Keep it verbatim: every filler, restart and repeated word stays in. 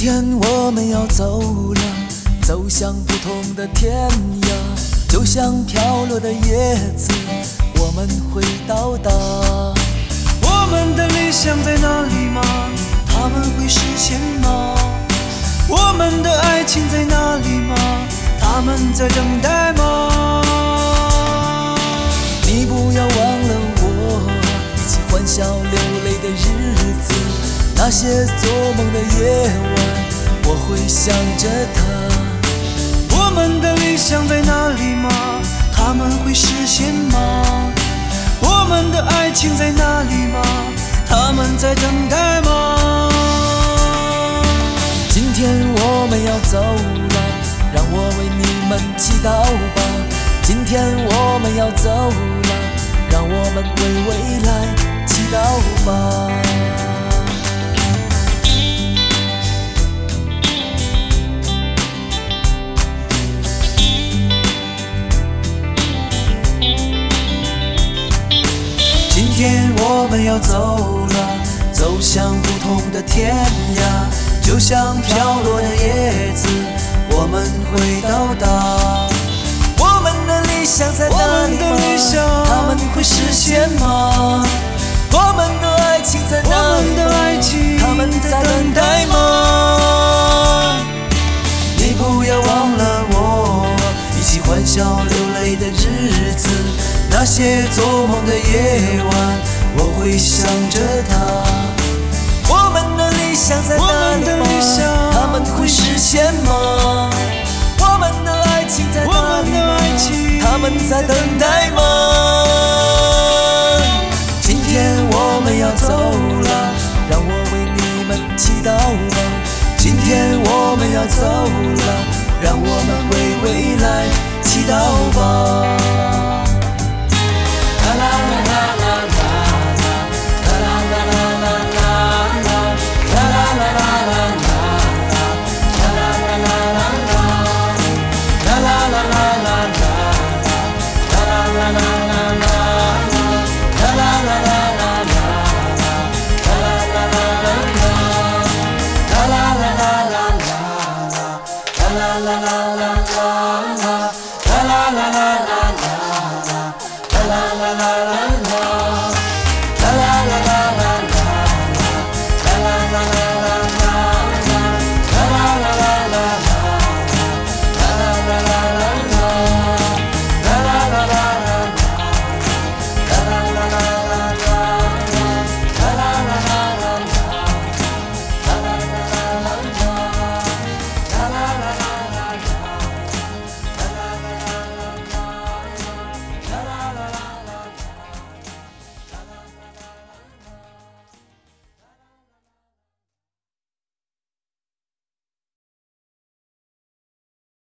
天我们要走了，走向不同的天涯，就像飘落的叶子，我们会到达。 我们的理想在哪里吗？他们会实现吗？我们的爱情在哪里吗？他们在等待吗？ 你不要忘了我，一起欢笑流泪的日子，那些做梦的夜晚，我会想着他。 我们的理想在哪里吗？他们会实现吗？我们的爱情在哪里吗？他们在等待吗？ 今天我们要走了，让我为你们祈祷吧。今天我们要走了，让我们为未来祈祷吧。 今天我们要走了，走向不同的天涯，就像飘落的叶子，我们会到达。 我们的理想在哪里吗？他们会实现吗？我们的爱情在哪里吗？他们在等待吗？ 你不要忘了我，一起欢笑流泪的日子，那些做梦的夜晚，我会想着他。 我们的理想在哪里吗？他们会实现吗？我们的爱情在哪里吗？他们在等待吗？今天我们要走了，让我为你们祈祷吧。今天我们要走了，让我们为未来祈祷吧。 啦啦啦啦啦